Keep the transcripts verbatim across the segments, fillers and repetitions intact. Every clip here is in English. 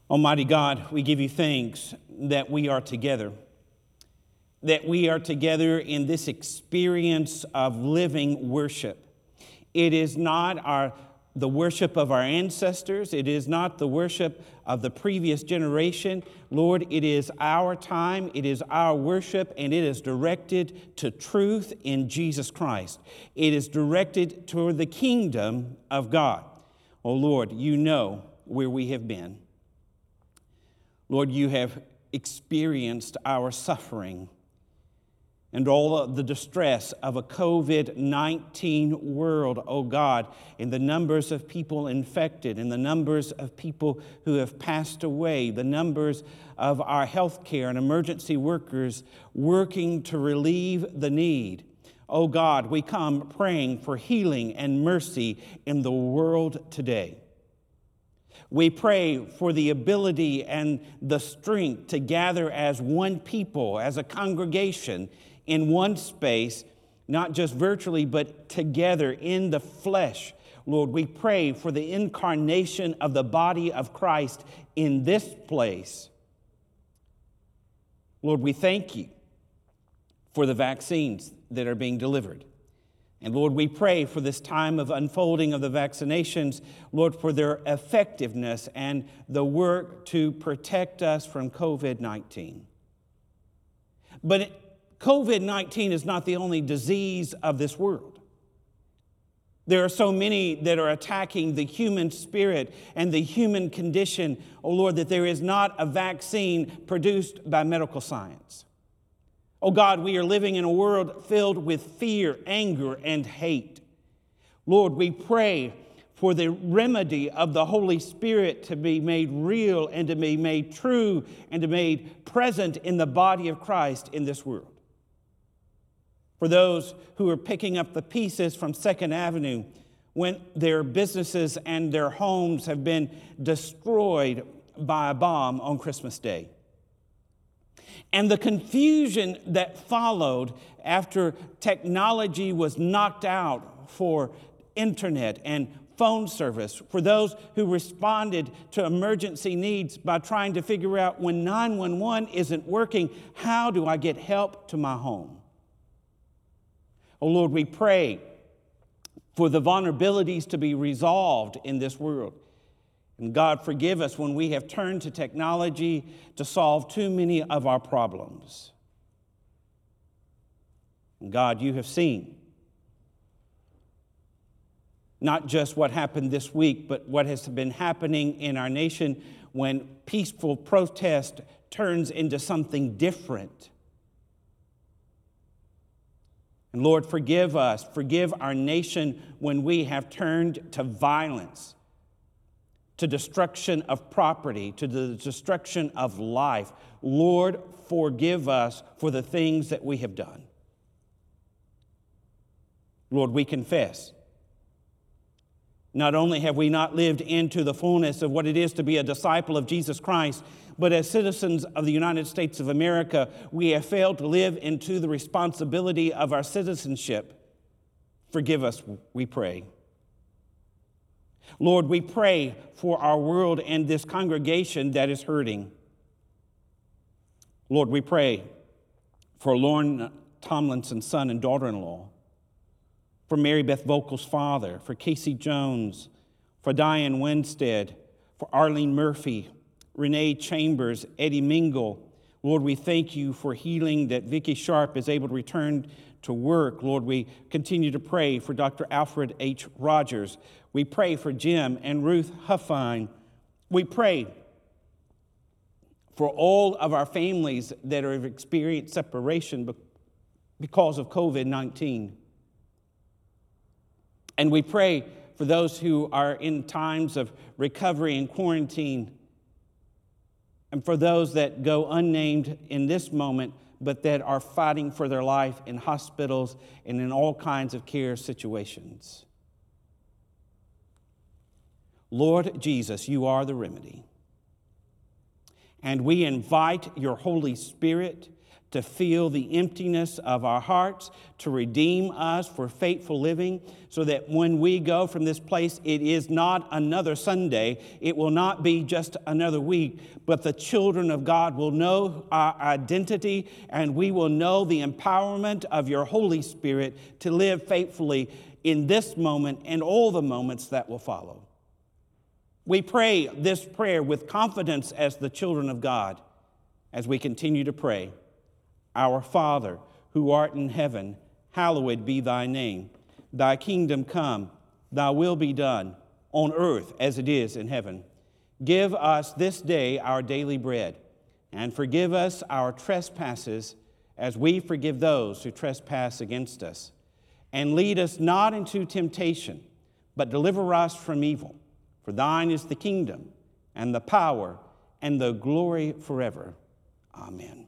Almighty God, we give you thanks that we are together, that we are together in this experience of living worship. It is not our the worship of our ancestors. It is not the worship of the previous generation. Lord, it is our time, it is our worship, and it is directed to truth in Jesus Christ. It is directed toward the kingdom of God. Oh Lord, you know where we have been. Lord, you have experienced our suffering and all of the distress of a covid nineteen world, oh God, in the numbers of people infected, in the numbers of people who have passed away, the numbers of our healthcare and emergency workers working to relieve the need. Oh God, we come praying for healing and mercy in the world today. We pray for the ability and the strength to gather as one people, as a congregation, in one space, not just virtually, but together in the flesh. Lord, we pray for the incarnation of the body of Christ in this place. Lord, we thank you for the vaccines that are being delivered. And Lord, we pray for this time of unfolding of the vaccinations, Lord, for their effectiveness and the work to protect us from covid nineteen. But it, covid nineteen is not the only disease of this world. There are so many that are attacking the human spirit and the human condition, oh Lord, that there is not a vaccine produced by medical science. Oh God, we are living in a world filled with fear, anger, and hate. Lord, we pray for the remedy of the Holy Spirit to be made real and to be made true and to be made present in the body of Christ in this world. For those who are picking up the pieces from Second Avenue when their businesses and their homes have been destroyed by a bomb on Christmas Day. And the confusion that followed after technology was knocked out for internet and phone service, for those who responded to emergency needs by trying to figure out when nine one one isn't working, how do I get help to my home? Oh Lord, we pray for the vulnerabilities to be resolved in this world. And God, forgive us when we have turned to technology to solve too many of our problems. And God, you have seen not just what happened this week, but what has been happening in our nation when peaceful protest turns into something different. And Lord, forgive us, forgive our nation when we have turned to violence, to destruction of property, to the destruction of life. Lord, forgive us for the things that we have done. Lord, we confess. Not only have we not lived into the fullness of what it is to be a disciple of Jesus Christ, but as citizens of the United States of America, we have failed to live into the responsibility of our citizenship. Forgive us, we pray. Lord, we pray for our world and this congregation that is hurting. Lord, we pray for Lauren Tomlinson's son and daughter-in-law, for Mary Beth Vogel's father, for Casey Jones, for Diane Winstead, for Arlene Murphy, Renee Chambers, Eddie Mingle. Lord, we thank you for healing, that Vicki Sharp is able to return to work. Lord, we continue to pray for Doctor Alfred H. Rogers. We pray for Jim and Ruth Huffine. We pray for all of our families that have experienced separation because of covid nineteen. And we pray for those who are in times of recovery and quarantine, and for those that go unnamed in this moment, but that are fighting for their life in hospitals and in all kinds of care situations. Lord Jesus, you are the remedy. And we invite your Holy Spirit to fill the emptiness of our hearts, to redeem us for faithful living, so that when we go from this place, it is not another Sunday, it will not be just another week, but the children of God will know our identity, and we will know the empowerment of your Holy Spirit to live faithfully in this moment and all the moments that will follow. We pray this prayer with confidence as the children of God, as we continue to pray. Our Father, who art in heaven, hallowed be thy name. Thy kingdom come, thy will be done, on earth as it is in heaven. Give us this day our daily bread, and forgive us our trespasses, as we forgive those who trespass against us. And lead us not into temptation, but deliver us from evil. For thine is the kingdom, and the power, and the glory forever. Amen.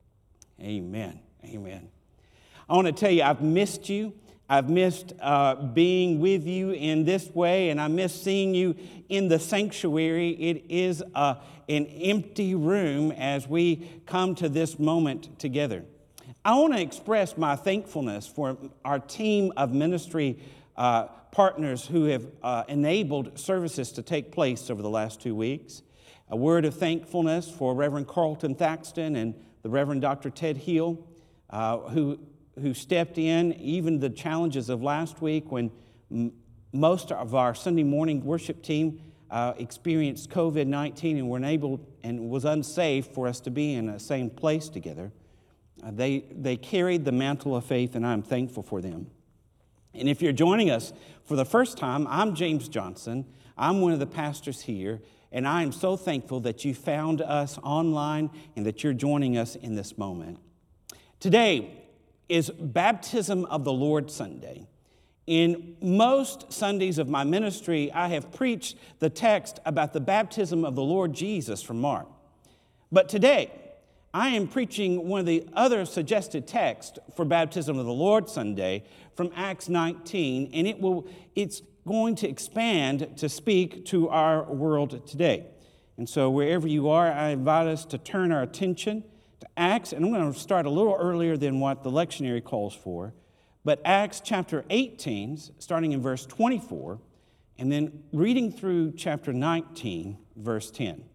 Amen. Amen. I want to tell you, I've missed you. I've missed uh, being with you in this way, and I miss seeing you in the sanctuary. It is uh, an empty room as we come to this moment together. I want to express my thankfulness for our team of ministry uh, partners who have uh, enabled services to take place over the last two weeks. A word of thankfulness for Reverend Carlton Thaxton and the Reverend Doctor Ted Hill, uh, who, who stepped in, even the challenges of last week when m- most of our Sunday morning worship team uh, experienced covid nineteen and were unable and was unsafe for us to be in the same place together. Uh, they, they carried the mantle of faith, and I'm thankful for them. And if you're joining us for the first time, I'm James Johnson. I'm one of the pastors here. And I am so thankful that you found us online and that you're joining us in this moment. Today is Baptism of the Lord Sunday. In most Sundays of my ministry, I have preached the text about the baptism of the Lord Jesus from Mark. But today, I am preaching one of the other suggested texts for Baptism of the Lord Sunday from Acts nineteen, and it will it's going to expand to speak to our world today. And so wherever you are, I invite us to turn our attention to Acts, and I'm going to start a little earlier than what the lectionary calls for, but Acts chapter eighteen, starting in verse twenty-four, and then reading through chapter nineteen, verse ten.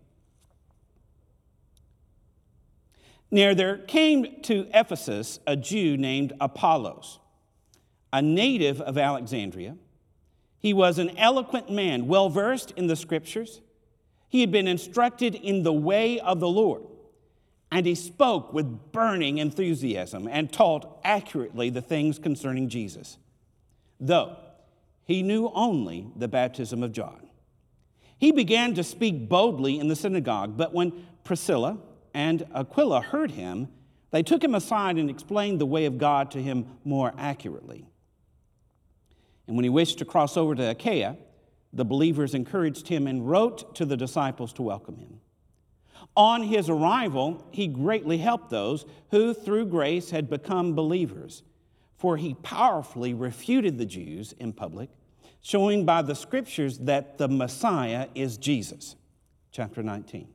Now there came to Ephesus a Jew named Apollos, a native of Alexandria. He was an eloquent man, well-versed in the Scriptures. He had been instructed in the way of the Lord, and he spoke with burning enthusiasm and taught accurately the things concerning Jesus, though he knew only the baptism of John. He began to speak boldly in the synagogue, but when Priscilla and Aquila heard him, they took him aside and explained the way of God to him more accurately. And when he wished to cross over to Achaia, the believers encouraged him and wrote to the disciples to welcome him. On his arrival, he greatly helped those who, through grace, had become believers, for he powerfully refuted the Jews in public, showing by the Scriptures that the Messiah is Jesus. Chapter nineteen.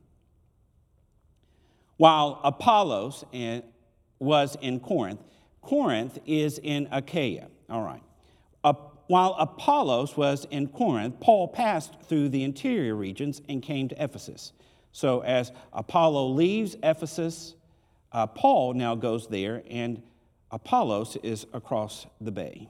While Apollos was in Corinth, Corinth is in Achaia. All right. While Apollos was in Corinth, Paul passed through the interior regions and came to Ephesus. So as Apollo leaves Ephesus, uh, Paul now goes there, and Apollos is across the bay,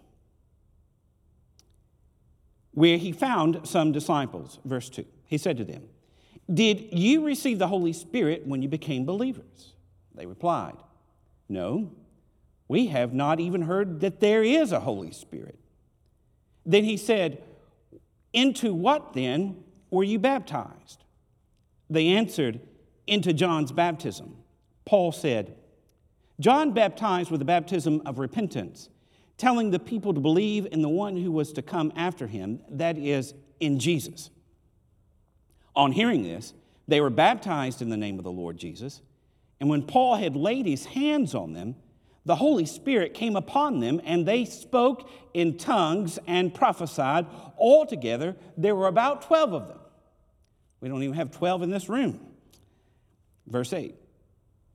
where he found some disciples. Verse two, he said to them, "Did you receive the Holy Spirit when you became believers?" They replied, "No, we have not even heard that there is a Holy Spirit." Then he said, "Into what then were you baptized?" They answered, "Into John's baptism." Paul said, "John baptized with the baptism of repentance, telling the people to believe in the one who was to come after him, that is, in Jesus." On hearing this, they were baptized in the name of the Lord Jesus. And when Paul had laid his hands on them, the Holy Spirit came upon them, and they spoke in tongues and prophesied. Altogether, there were about twelve of them. We don't even have twelve in this room. Verse eight.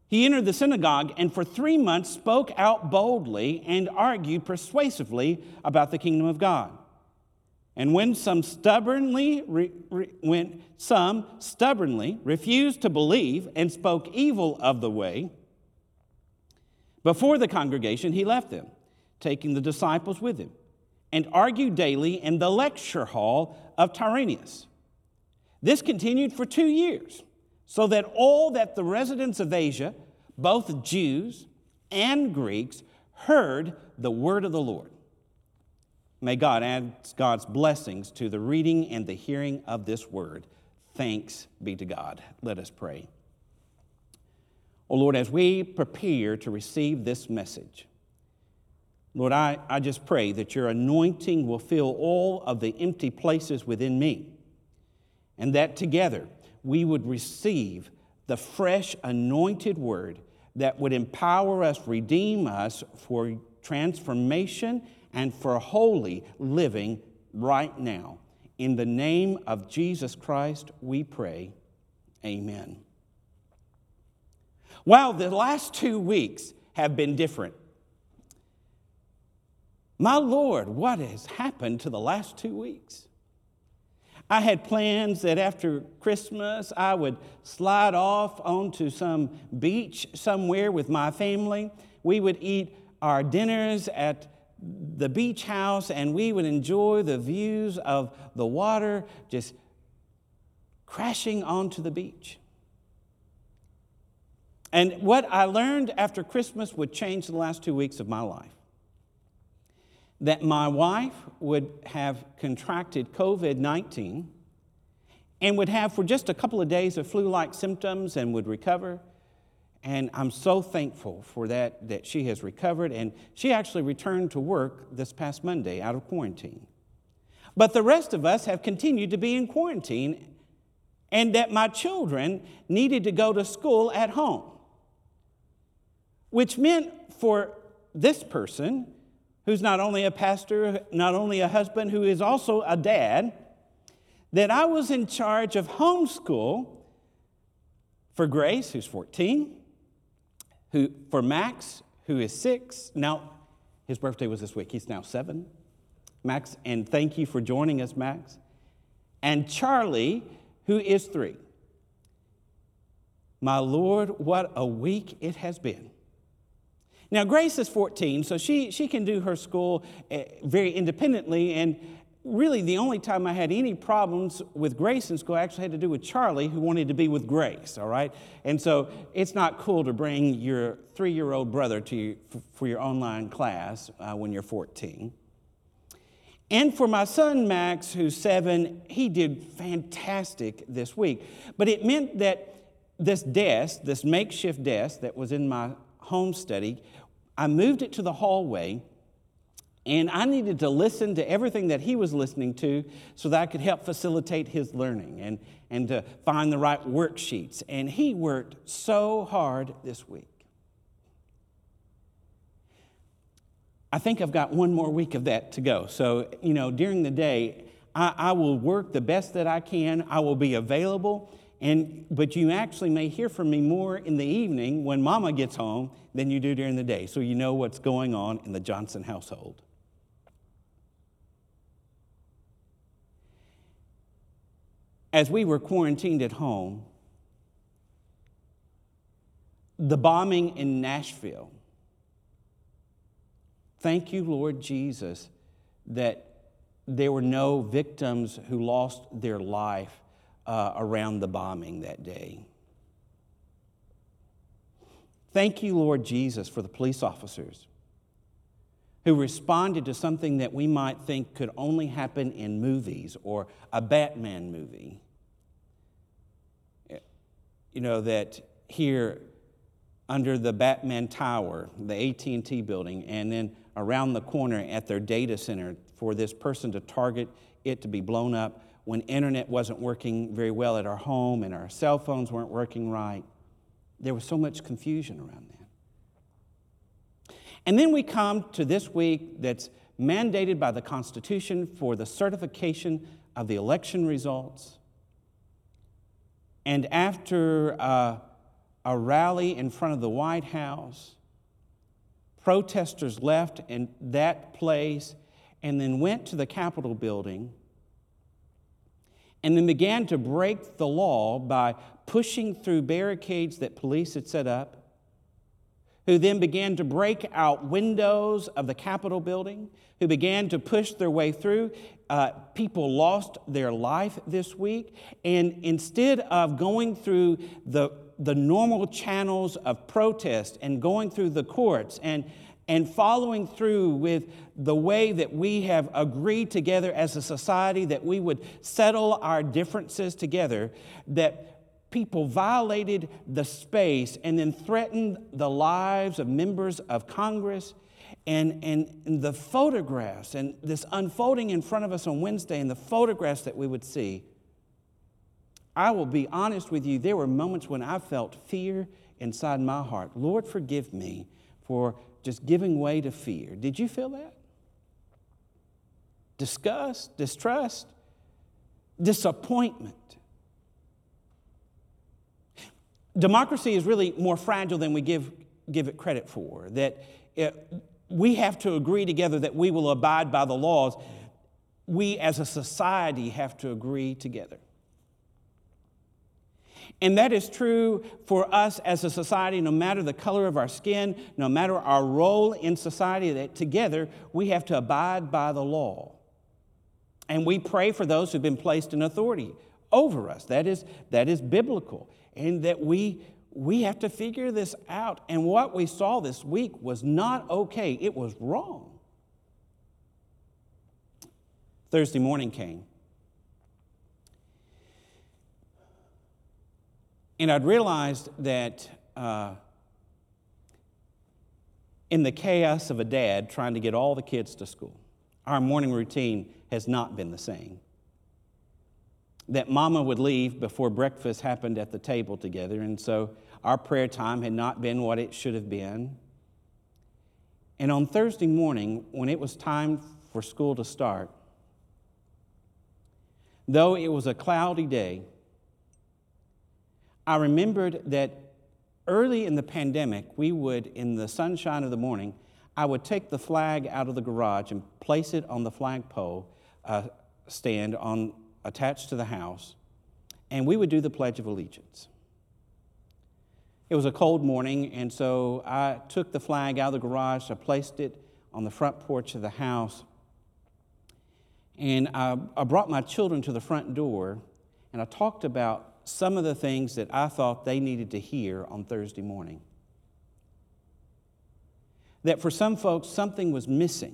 He entered the synagogue and for three months spoke out boldly and argued persuasively about the kingdom of God. And when some stubbornly, re, re, when some stubbornly refused to believe and spoke evil of the way, before the congregation he left them, taking the disciples with him, and argued daily in the lecture hall of Tyrannus. This continued for two years, so that all that the residents of Asia, both Jews and Greeks, heard the word of the Lord. May God add God's blessings to the reading and the hearing of this word. Thanks be to God. Let us pray. Oh Lord, as we prepare to receive this message, Lord, I, I just pray that your anointing will fill all of the empty places within me, and that together we would receive the fresh anointed word that would empower us, redeem us for transformation and for holy living right now. In the name of Jesus Christ, we pray. Amen. Well, the last two weeks have been different. My Lord, what has happened to the last two weeks? I had plans that after Christmas I would slide off onto some beach somewhere with my family. We would eat our dinners at the beach house, and we would enjoy the views of the water just crashing onto the beach. And what I learned after Christmas would change the last two weeks of my life. That my wife would have contracted covid nineteen and would have for just a couple of days of flu-like symptoms and would recover. And I'm so thankful for that, that she has recovered. And she actually returned to work this past Monday out of quarantine. But the rest of us have continued to be in quarantine, and that my children needed to go to school at home, which meant for this person, who's not only a pastor, not only a husband, who is also a dad, that I was in charge of homeschool for Grace, who's fourteen, who for Max, who is six. Now, his birthday was this week. He's now seven. Max, and thank you for joining us, Max. And Charlie, who is three. My Lord, what a week it has been. Now, Grace is fourteen, so she, she can do her school very independently, and really the only time I had any problems with Grace in school actually had to do with Charlie, who wanted to be with Grace, all right? And so it's not cool to bring your three-year-old brother to you for your online class uh, when you're fourteen. And for my son, Max, who's seven, he did fantastic this week. But it meant that this desk, this makeshift desk that was in my home study, I moved it to the hallway, and I needed to listen to everything that he was listening to so that I could help facilitate his learning and, and to find the right worksheets. And he worked so hard this week. I think I've got one more week of that to go. So, you know, during the day, I, I will work the best that I can. I will be available. And but you actually may hear from me more in the evening when Mama gets home than you do during the day, so you know what's going on in the Johnson household. As we were quarantined at home, the bombing in Nashville, thank you, Lord Jesus, that there were no victims who lost their life Uh, around the bombing that day. Thank you, Lord Jesus, for the police officers who responded to something that we might think could only happen in movies or a Batman movie. You know, that here under the Batman Tower, the A T and T building, and then around the corner at their data center for this person to target it to be blown up when internet wasn't working very well at our home and our cell phones weren't working right. There was so much confusion around that. And then we come to this week that's mandated by the Constitution for the certification of the election results. And after uh, a rally in front of the White House. Protesters left in that place and then went to the Capitol building and then began to break the law by pushing through barricades that police had set up, who then began to break out windows of the Capitol building, who began to push their way through. Uh, people lost their life this week, and instead of going through the, the normal channels of protest and going through the courts and and following through with the way that we have agreed together as a society that we would settle our differences together, that people violated the space and then threatened the lives of members of Congress. And, and the photographs and this unfolding in front of us on Wednesday and the photographs that we would see, I will be honest with you, there were moments when I felt fear inside my heart. Lord, forgive me for just giving way to fear. Did you feel that? Disgust, distrust, disappointment. Democracy is really more fragile than we give, give it credit for. That it, we have to agree together that we will abide by the laws. We as a society have to agree together. And that is true for us as a society, no matter the color of our skin, no matter our role in society, that together we have to abide by the law. And we pray for those who've been placed in authority over us. That is, that is biblical. And that we, we have to figure this out. And what we saw this week was not okay. It was wrong. Thursday morning came. And I'd realized that uh, in the chaos of a dad trying to get all the kids to school, our morning routine has not been the same. That mama would leave before breakfast happened at the table together, and so our prayer time had not been what it should have been. And on Thursday morning, when it was time for school to start, though it was a cloudy day, I remembered that early in the pandemic, we would, in the sunshine of the morning, I would take the flag out of the garage and place it on the flagpole uh, stand on, attached to the house, and we would do the Pledge of Allegiance. It was a cold morning, and so I took the flag out of the garage, I placed it on the front porch of the house, and I, I brought my children to the front door, and I talked about some of the things that I thought they needed to hear on Thursday morning. That for some folks, something was missing.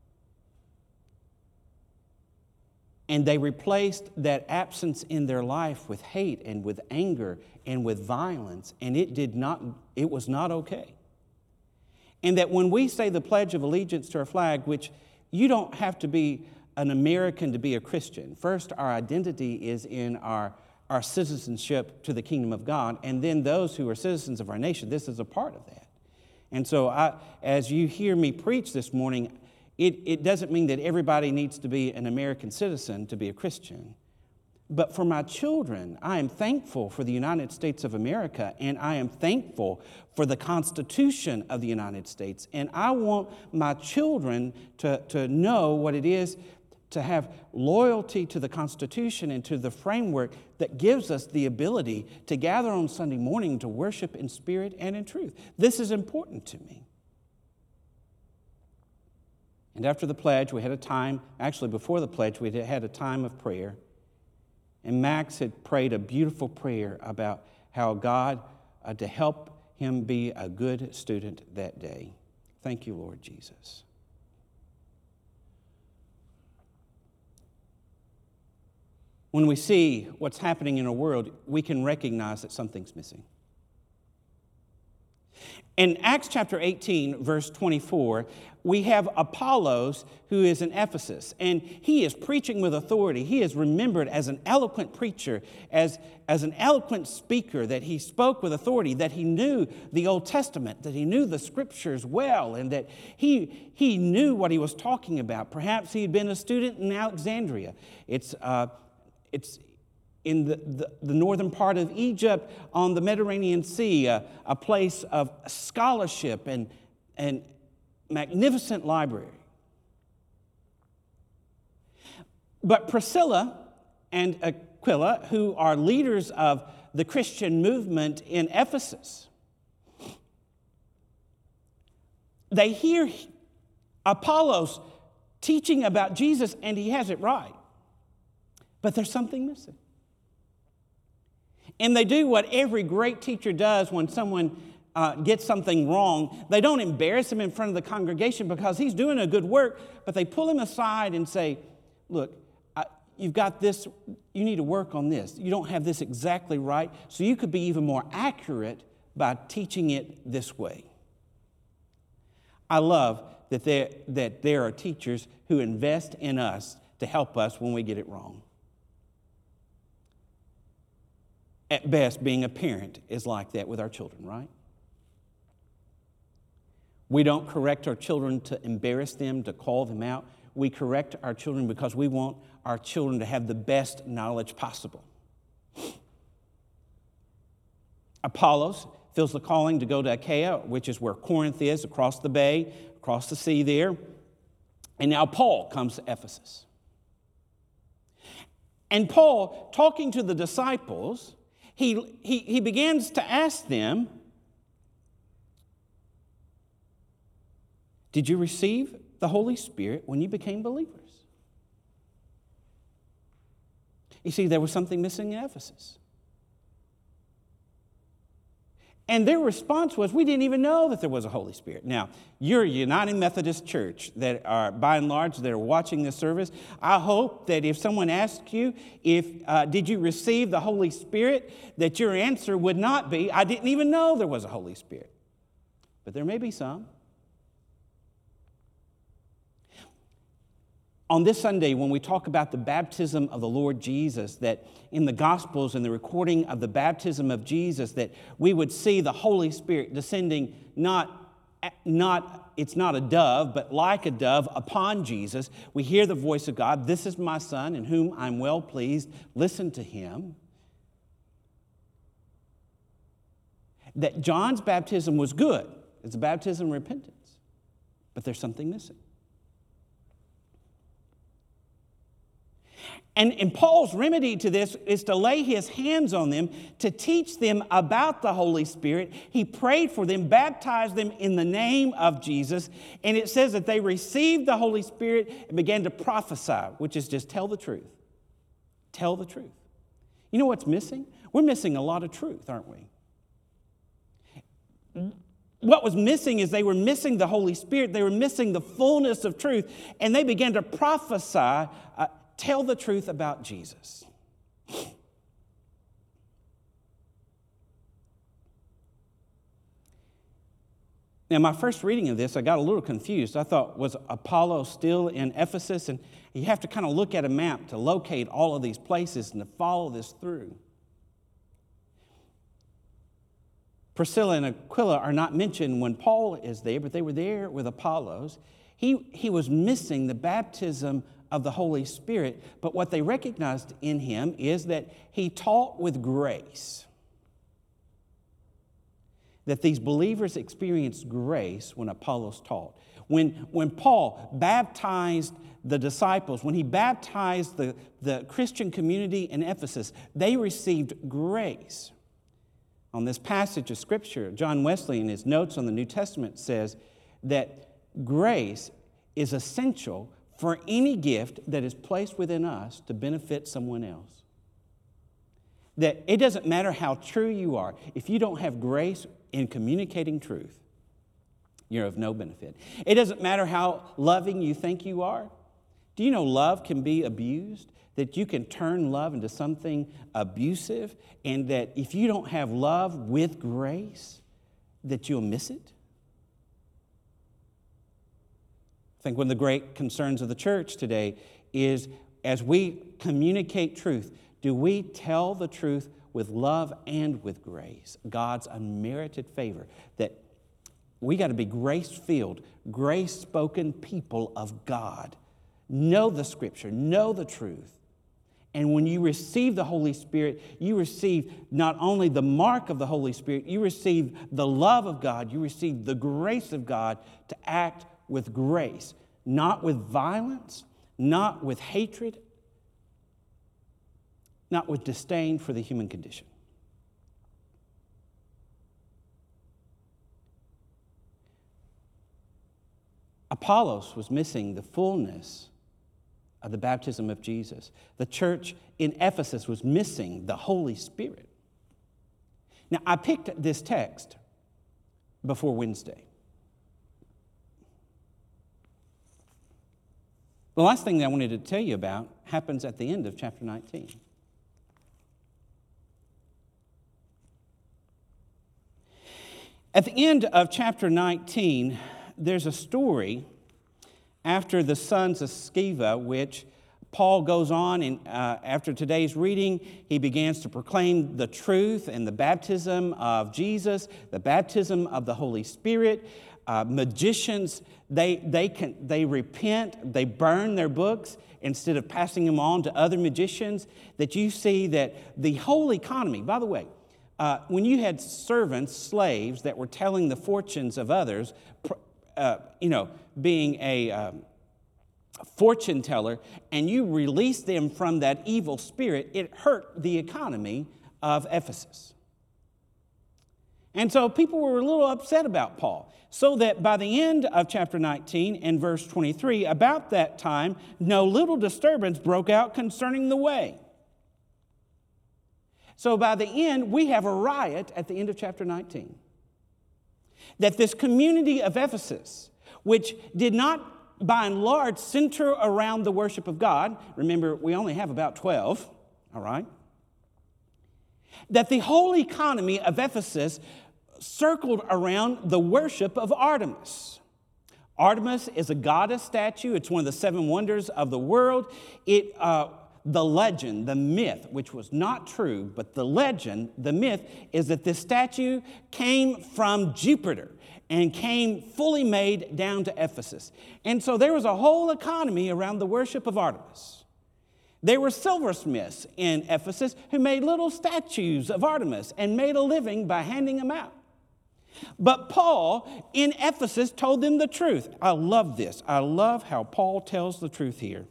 And they replaced that absence in their life with hate and with anger and with violence, and it did not, it was not okay. And that when we say the Pledge of Allegiance to our flag, which you don't have to be an American to be a Christian. First, our identity is in our our citizenship to the kingdom of God, and then those who are citizens of our nation, this is a part of that. And so I, as you hear me preach this morning, it, it doesn't mean that everybody needs to be an American citizen to be a Christian. But for my children, I am thankful for the United States of America, and I am thankful for the Constitution of the United States. And I want my children to, to know what it is to have loyalty to the Constitution and to the framework that gives us the ability to gather on Sunday morning to worship in spirit and in truth. This is important to me. And after the pledge, we had a time, actually before the pledge, we had a time of prayer. And Max had prayed a beautiful prayer about how God, uh, to help him be a good student that day. Thank you, Lord Jesus. When we see what's happening in our world, we can recognize that something's missing. In Acts chapter eighteen, verse twenty-four, we have Apollos, who is in Ephesus, and he is preaching with authority. He is remembered as an eloquent preacher, as, as an eloquent speaker, that he spoke with authority, that he knew the Old Testament, that he knew the Scriptures well, and that he, he knew what he was talking about. Perhaps he had been a student in Alexandria. It's... Uh, It's in the, the, the northern part of Egypt on the Mediterranean Sea, a, a place of scholarship and, and magnificent library. But Priscilla and Aquila, who are leaders of the Christian movement in Ephesus, they hear Apollos teaching about Jesus, and he has it right. But there's something missing. And they do what every great teacher does when someone uh, gets something wrong. They don't embarrass him in front of the congregation because he's doing a good work, but they pull him aside and say, look, I, you've got this, you need to work on this. You don't have this exactly right, so you could be even more accurate by teaching it this way. I love that there, that there are teachers who invest in us to help us when we get it wrong. At best, being a parent is like that with our children, right? We don't correct our children to embarrass them, to call them out. We correct our children because we want our children to have the best knowledge possible. Apollos feels the calling to go to Achaia, which is where Corinth is, across the bay, across the sea there. And now Paul comes to Ephesus. And Paul, talking to the disciples, he, he, he begins to ask them, did you receive the Holy Spirit when you became believers? You see, there was something missing in Ephesus. And their response was, we didn't even know that there was a Holy Spirit. Now, you're a United Methodist Church that are, by and large, that are watching this service. I hope that if someone asks you, if uh, did you receive the Holy Spirit, that your answer would not be, I didn't even know there was a Holy Spirit. But there may be some. On this Sunday, when we talk about the baptism of the Lord Jesus, that in the Gospels and the recording of the baptism of Jesus, that we would see the Holy Spirit descending not, not, it's not a dove, but like a dove upon Jesus. We hear the voice of God, this is my Son in whom I'm well pleased, listen to him. That John's baptism was good. It's a baptism of repentance. But there's something missing. And, and Paul's remedy to this is to lay his hands on them, to teach them about the Holy Spirit. He prayed for them, baptized them in the name of Jesus. And it says that they received the Holy Spirit and began to prophesy, which is just tell the truth. Tell the truth. You know what's missing? We're missing a lot of truth, aren't we? What was missing is they were missing the Holy Spirit. They were missing the fullness of truth. And they began to prophesy, uh, tell the truth about Jesus. Now, my first reading of this, I got a little confused. I thought, was Apollo still in Ephesus? And you have to kind of look at a map to locate all of these places and to follow this through. Priscilla and Aquila are not mentioned when Paul is there, but they were there with Apollos. He, he was missing the baptism of the Holy Spirit, but what they recognized in him is that he taught with grace. That these believers experienced grace when Apollos taught. When, when Paul baptized the disciples, when he baptized the, the Christian community in Ephesus, they received grace. On this passage of Scripture, John Wesley, in his notes on the New Testament, says that grace is essential for any gift that is placed within us to benefit someone else. That it doesn't matter how true you are, if you don't have grace in communicating truth, you're of no benefit. It doesn't matter how loving you think you are. Do you know love can be abused? That you can turn love into something abusive, and that if you don't have love with grace, that you'll miss it? I think one of the great concerns of the church today is, as we communicate truth, do we tell the truth with love and with grace, God's unmerited favor? That we got to be grace-filled, grace-spoken people of God. Know the Scripture, know the truth, And when you receive the Holy Spirit, you receive not only the mark of the Holy Spirit, you receive the love of God, you receive the grace of God to act with grace, not with violence, not with hatred, not with disdain for the human condition. Apollos was missing the fullness of the baptism of Jesus. The church in Ephesus was missing the Holy Spirit. Now, I picked this text before Wednesday. The last thing that I wanted to tell you about happens at the end of chapter nineteen. At the end of chapter nineteen, there's a story after the sons of Sceva, which Paul goes on, and uh, after today's reading, he begins to proclaim the truth and the baptism of Jesus, the baptism of the Holy Spirit. Uh, magicians, they, they, can, they repent, they burn their books instead of passing them on to other magicians. That you see that the whole economy, by the way, uh, when you had servants, slaves, that were telling the fortunes of others, uh, you know, being a um, fortune teller, and you released them from that evil spirit, it hurt the economy of Ephesus. And so people were a little upset about Paul. So that by the end of chapter nineteen and verse twenty-three, about that time, no little disturbance broke out concerning the way. So by the end, we have a riot at the end of chapter nineteen. That this community of Ephesus, which did not by and large center around the worship of God, remember we only have about twelve, all right? That the whole economy of Ephesus circled around the worship of Artemis. Artemis is a goddess statue. It's one of the seven wonders of the world. It, uh, the legend, the myth, which was not true, but the legend, the myth, is that this statue came from Jupiter and came fully made down to Ephesus. And so there was a whole economy around the worship of Artemis. There were silversmiths in Ephesus who made little statues of Artemis and made a living by handing them out. But Paul in Ephesus told them the truth. I love this. I love how Paul tells the truth here.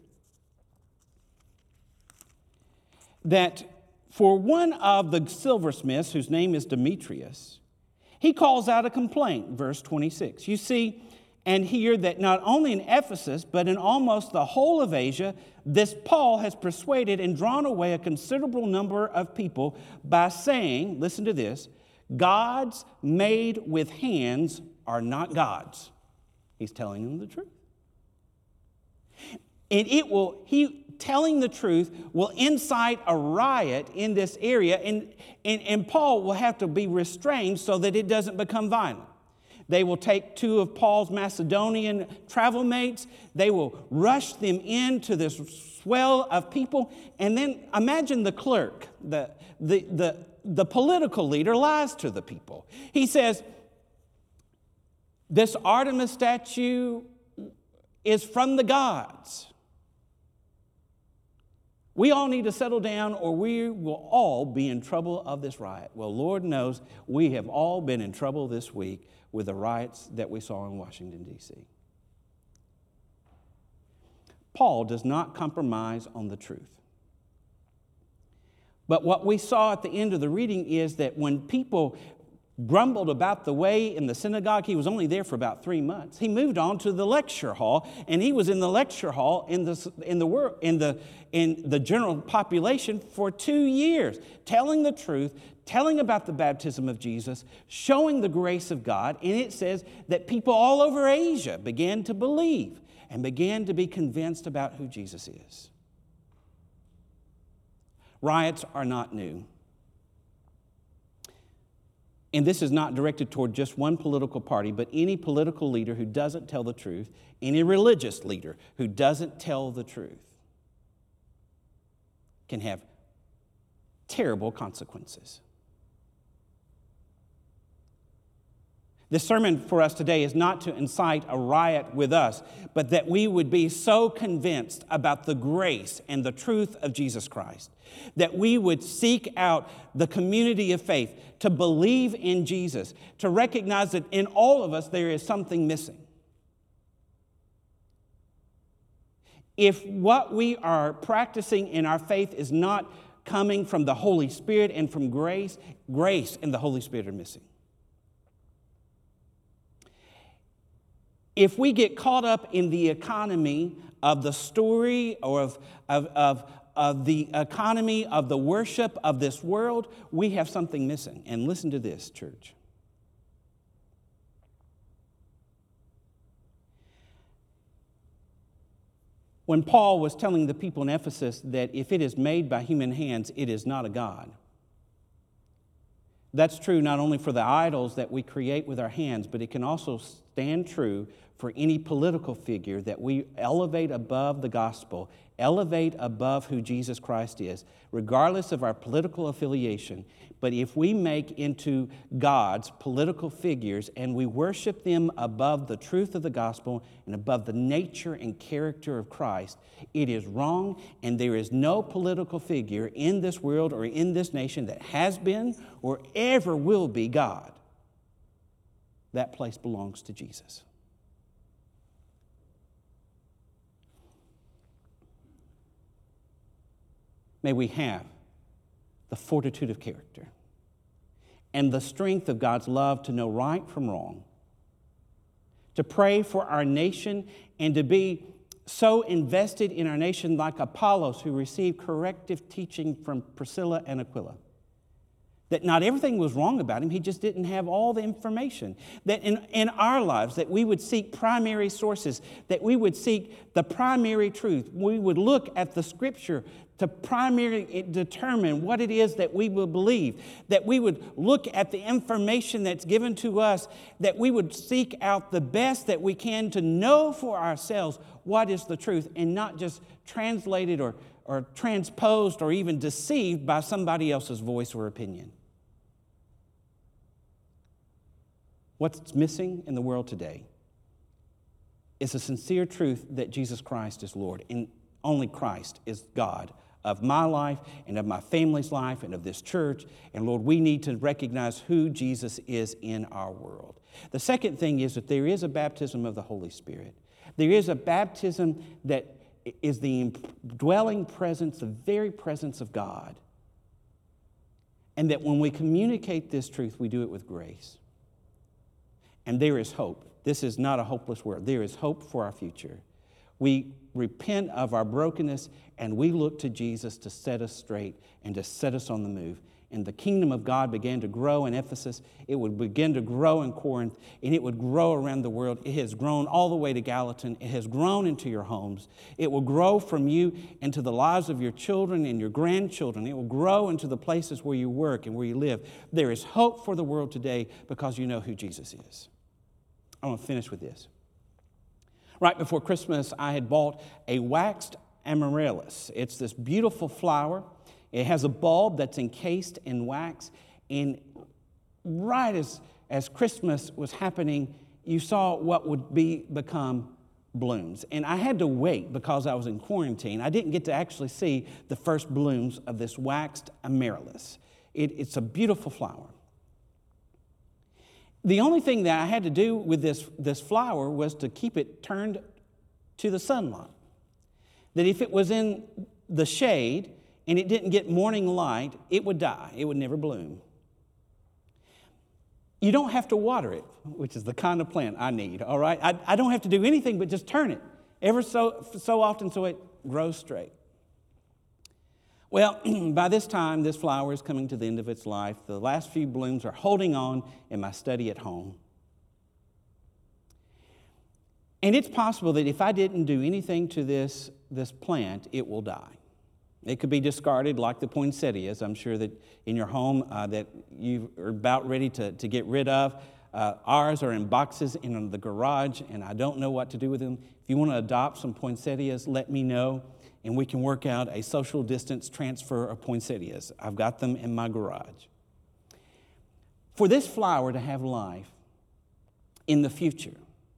That for one of the silversmiths, whose name is Demetrius, he calls out a complaint, verse twenty-six. You see and hear that not only in Ephesus, but in almost the whole of Asia, this Paul has persuaded and drawn away a considerable number of people by saying, listen to this, gods made with hands are not gods. He's telling them the truth. And it will, he telling the truth will incite a riot in this area, and, and, and Paul will have to be restrained so that it doesn't become violent. They will take two of Paul's Macedonian travel mates. They will rush them into this swell of people. And then imagine the clerk, the, the, the, the political leader lies to the people. He says, this Artemis statue is from the gods. We all need to settle down or we will all be in trouble of this riot. Well, Lord knows we have all been in trouble this week with the riots that we saw in Washington, D C Paul does not compromise on the truth. But what we saw at the end of the reading is that when people grumbled about the way in the synagogue, he was only there for about three months. He moved on to the lecture hall, and he was in the lecture hall in the in the world in the in the general population for two years, telling the truth, telling about the baptism of Jesus, showing the grace of God. And it says that people all over Asia began to believe and began to be convinced about who Jesus is. Riots are not new. And this is not directed toward just one political party, but any political leader who doesn't tell the truth, any religious leader who doesn't tell the truth can have terrible consequences. This sermon for us today is not to incite a riot with us, but that we would be so convinced about the grace and the truth of Jesus Christ, that we would seek out the community of faith, to believe in Jesus, to recognize that in all of us there is something missing. If what we are practicing in our faith is not coming from the Holy Spirit and from grace, grace and the Holy Spirit are missing. If we get caught up in the economy of the story or of, of, of, of the economy of the worship of this world, we have something missing. And listen to this, church. When Paul was telling the people in Ephesus that if it is made by human hands, it is not a God. That's true not only for the idols that we create with our hands, but it can also stand true for any political figure that we elevate above the gospel, elevate above who Jesus Christ is, regardless of our political affiliation. But if we make into gods political figures and we worship them above the truth of the gospel and above the nature and character of Christ, it is wrong, and there is no political figure in this world or in this nation that has been or ever will be God. That place belongs to Jesus. May we have the fortitude of character and the strength of God's love to know right from wrong, to pray for our nation and to be so invested in our nation like Apollos, who received corrective teaching from Priscilla and Aquila. That not everything was wrong about him, he just didn't have all the information. That in, in our lives, that we would seek primary sources, that we would seek the primary truth. We would look at the Scripture to primarily determine what it is that we will believe. That we would look at the information that's given to us, that we would seek out the best that we can to know for ourselves what is the truth, and not just translated or, or transposed or even deceived by somebody else's voice or opinion. What's missing in the world today is a sincere truth that Jesus Christ is Lord, and only Christ is God of my life and of my family's life and of this church. And Lord, we need to recognize who Jesus is in our world. The second thing is that there is a baptism of the Holy Spirit. There is a baptism that is the dwelling presence, the very presence of God. And that when we communicate this truth, we do it with grace. And there is hope. This is not a hopeless world. There is hope for our future. We repent of our brokenness and we look to Jesus to set us straight and to set us on the move. And the kingdom of God began to grow in Ephesus. It would begin to grow in Corinth, and it would grow around the world. It has grown all the way to Gallatin. It has grown into your homes. It will grow from you into the lives of your children and your grandchildren. It will grow into the places where you work and where you live. There is hope for the world today because you know who Jesus is. I want to finish with this. Right before Christmas, I had bought a waxed amaryllis. It's this beautiful flower. It has a bulb that's encased in wax. And right as, as Christmas was happening, you saw what would be become blooms. And I had to wait because I was in quarantine. I didn't get to actually see the first blooms of this waxed amaryllis. It, it's a beautiful flower. The only thing that I had to do with this, this flower was to keep it turned to the sunlight. That if it was in the shade and it didn't get morning light, it would die. It would never bloom. You don't have to water it, which is the kind of plant I need, all right? I, I don't have to do anything but just turn it ever so, so often so it grows straight. Well, by this time, this flower is coming to the end of its life. The last few blooms are holding on in my study at home. And it's possible that if I didn't do anything to this, this plant, it will die. It could be discarded like the poinsettias, I'm sure that in your home uh, that you are about ready to, to get rid of. Uh, ours are in boxes in the garage, and I don't know what to do with them. If you want to adopt some poinsettias, let me know, and we can work out a social distance transfer of poinsettias. I've got them in my garage. For this flower to have life, in the future.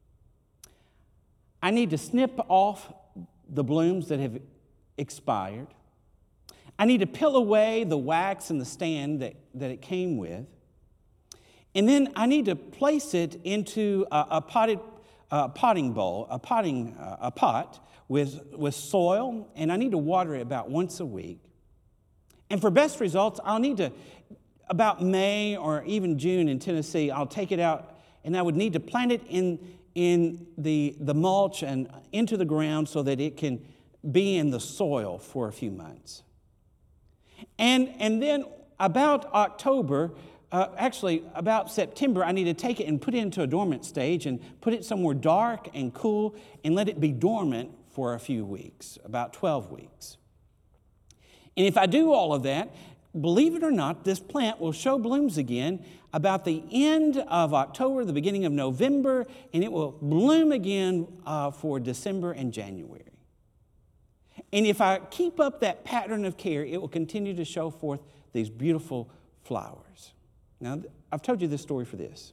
I need to snip off the blooms that have expired. I need to peel away the wax and the stand that, that it came with. And then I need to place it into a, a potted a potting bowl, a potting uh, a pot with, with soil, and I need to water it about once a week. And for best results, I'll need to, about May or even June in Tennessee, I'll take it out and I would need to plant it in, in the, the mulch and into the ground so that it can be in the soil for a few months. And, and then about October, uh, actually about September, I need to take it and put it into a dormant stage and put it somewhere dark and cool and let it be dormant for a few weeks, about twelve weeks. And if I do all of that, believe it or not, this plant will show blooms again about the end of October, the beginning of November, and it will bloom again uh, for December and January. And if I keep up that pattern of care, it will continue to show forth these beautiful flowers. Now, I've told you this story for this.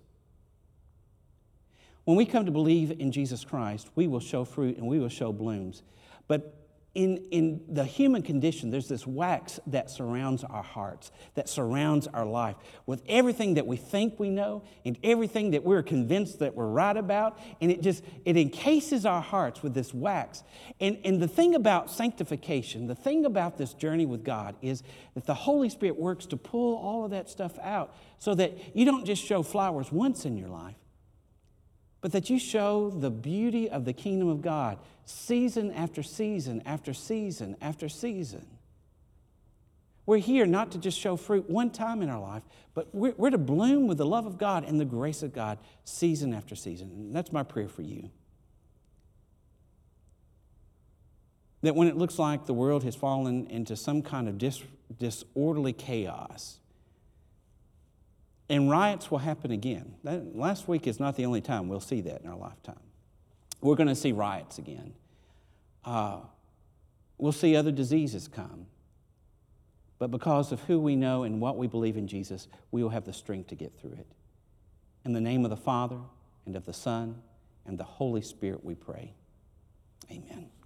When we come to believe in Jesus Christ, we will show fruit and we will show blooms. But in, in the human condition, there's this wax that surrounds our hearts, that surrounds our life, with everything that we think we know and everything that we're convinced that we're right about. And it just, it encases our hearts with this wax. And, and the thing about sanctification, the thing about this journey with God is that the Holy Spirit works to pull all of that stuff out so that you don't just show flowers once in your life, but that you show the beauty of the kingdom of God season after season after season after season. We're here not to just show fruit one time in our life, but we're, we're to bloom with the love of God and the grace of God season after season. And that's my prayer for you. That when it looks like the world has fallen into some kind of dis, disorderly chaos, and riots will happen again. That, last week is not the only time we'll see that in our lifetime. We're going to see riots again. Uh, we'll see other diseases come. But because of who we know and what we believe in Jesus, we will have the strength to get through it. In the name of the Father, and of the Son, and the Holy Spirit we pray. Amen.